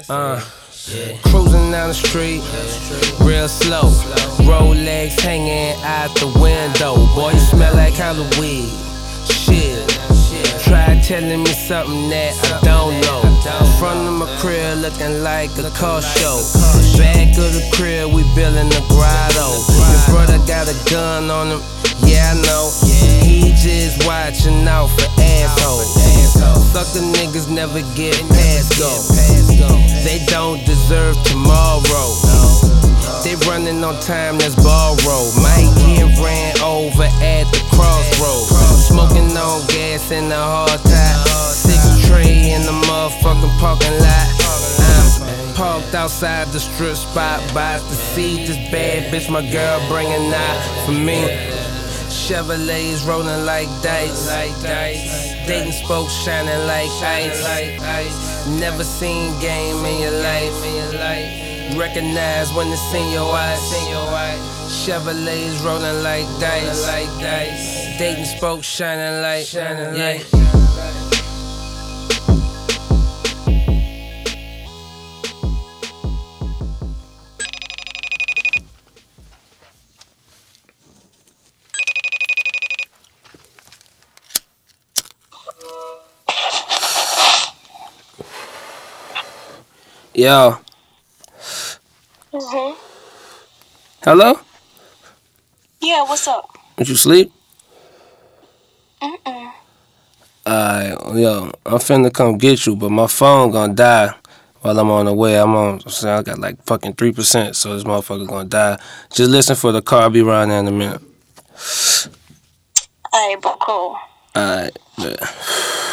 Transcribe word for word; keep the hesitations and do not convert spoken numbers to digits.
Uh, cruising down the street, real slow. Rolex hanging out the window. Boy, you smell like Halloween. Shit. Try telling me something that I don't know. Front of my crib looking like a car show. Back of the crib, we building a grotto. Your brother got a gun on him, yeah, I know. He just watching out for assholes. Sucker niggas never get past go. They don't deserve tomorrow. They running on time that's borrowed. Might get ran over at the crossroads. Smoking on gas in the hard top. Six tray in the motherfucking parking lot. I'm parked outside the strip spot, about to see this bad bitch my girl bringing out for me. Chevrolets rolling like dice, Dayton spokes shining like ice. Never seen game in your life. Recognize when it's in your eyes. Chevrolets rolling like dice, Dayton spokes shining like yeah. Yo. Mhm. Hello? Yeah, what's up? Did you sleep? Mm-mm. Alright, yo, I'm finna come get you, but my phone gonna die while I'm on the way. I'm on, so I got like fucking three percent, so this motherfucker gonna die. Just listen for the car, I'll be around there in a minute. Alright, but cool. Alright, yeah.